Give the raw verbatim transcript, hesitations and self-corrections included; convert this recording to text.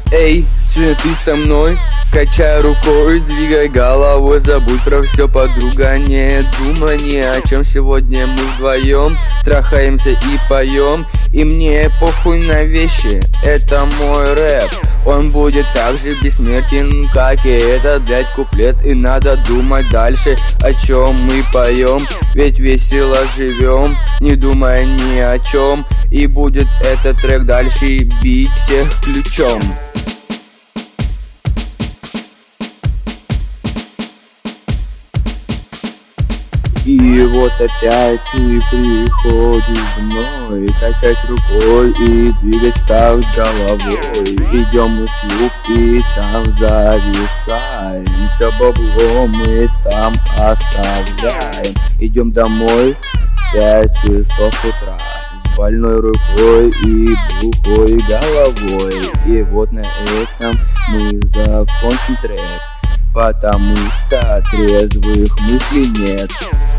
Эй, сегодня ты со мной? Качай рукой, двигай головой, забудь про все, подруга, не думай ни о чем. Сегодня мы вдвоем трахаемся и поем, и мне похуй на вещи, это мой рэп. Он будет так же бессмертен, как и этот, блядь, куплет. И надо думать дальше, о чем мы поем, ведь весело живем, не думая ни о чем. И будет этот трек дальше бить всех ключом. И вот опять ты приходишь мной, качать рукой и двигать так головой. Идем мы в клуб и там зависаем, все бабло мы там оставляем. Идем домой пять часов утра с больной рукой и глухой головой. И вот на этом мы закончим трек, потому что трезвых мыслей нет.